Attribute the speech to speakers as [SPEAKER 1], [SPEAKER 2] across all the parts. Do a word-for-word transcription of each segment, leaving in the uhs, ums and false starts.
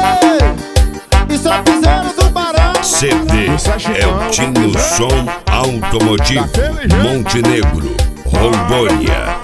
[SPEAKER 1] Isso é piseiro do Barão.
[SPEAKER 2] C D é o Tinho Som Automotivo Montenegro, Rondônia.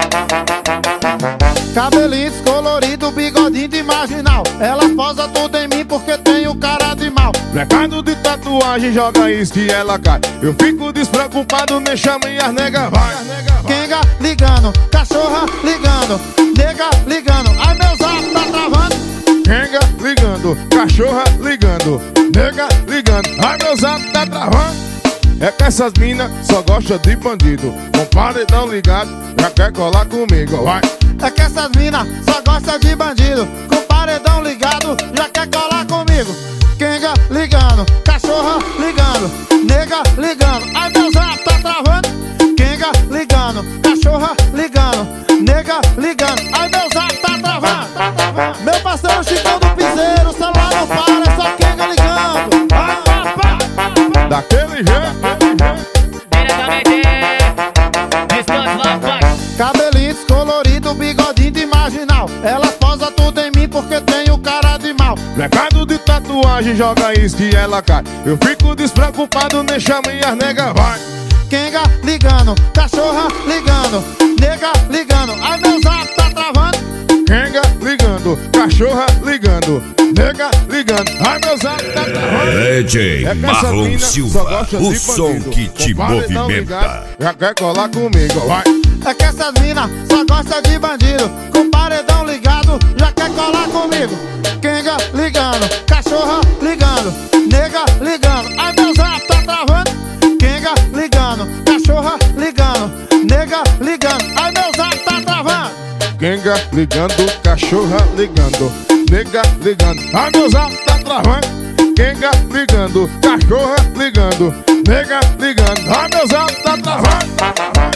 [SPEAKER 1] Cabelinho descolorido, bigodinho de marginal. Ela posa tudo em mim porque tem o cara de mal.
[SPEAKER 3] Recado de tatuagem, joga isso que ela cai. Eu fico despreocupado, nem chama e as nega vai.
[SPEAKER 1] Quenga ligando, cachorra ligando, nega ligando. Ai meu zap tá travando.
[SPEAKER 3] Quenga ligando, cachorra ligando, nega ligando. Ai meu zap tá travando. É que essas minas só gostam de bandido. Com paredão ligado, já quer colar comigo, vai.
[SPEAKER 1] É que essas minas só gostam de bandido. Com paredão ligado, já quer colar comigo. Quenga ligando, cachorra ligando, nega ligando. Ai meu zap tá travando. Quenga ligando, cachorra ligando, nega ligando. Ai meu zap tá travando. Meu parceiro Chicão do Piseiro, o celular não para, é só quenga ligando. Ah, ah, ah.
[SPEAKER 3] Daquele jeito.
[SPEAKER 1] Cabelinho descolorido, bigodinho de marginal. Ela posa tudo em mim porque tem o cara de mal.
[SPEAKER 3] Recado de tatuagem, joga isso que ela cai. Eu fico despreocupado, nem chama e as nega vai.
[SPEAKER 1] Quenga ligando, cachorra ligando, nega ligando. Ai meu zap tá travando.
[SPEAKER 3] Quenga ligando, cachorra ligando, nega ligando. Ai meu zap tá travando.
[SPEAKER 2] D J
[SPEAKER 3] É
[SPEAKER 2] Marlon Silva, o som que te movimenta.
[SPEAKER 3] Já quer colar comigo, vai.
[SPEAKER 1] É que essas minas só gostam de bandido. Com paredão ligado, já quer colar comigo. Quenga ligando, cachorra ligando, nega ligando. Ai meu zap tá travando. Quenga ligando, cachorra ligando, nega ligando. Ai meu zap tá travando.
[SPEAKER 3] Quenga ligando, cachorra ligando, nega ligando. Ai meu zap tá travando. Quenga ligando, cachorra ligando, nega ligando. Ai meu zap tá travando.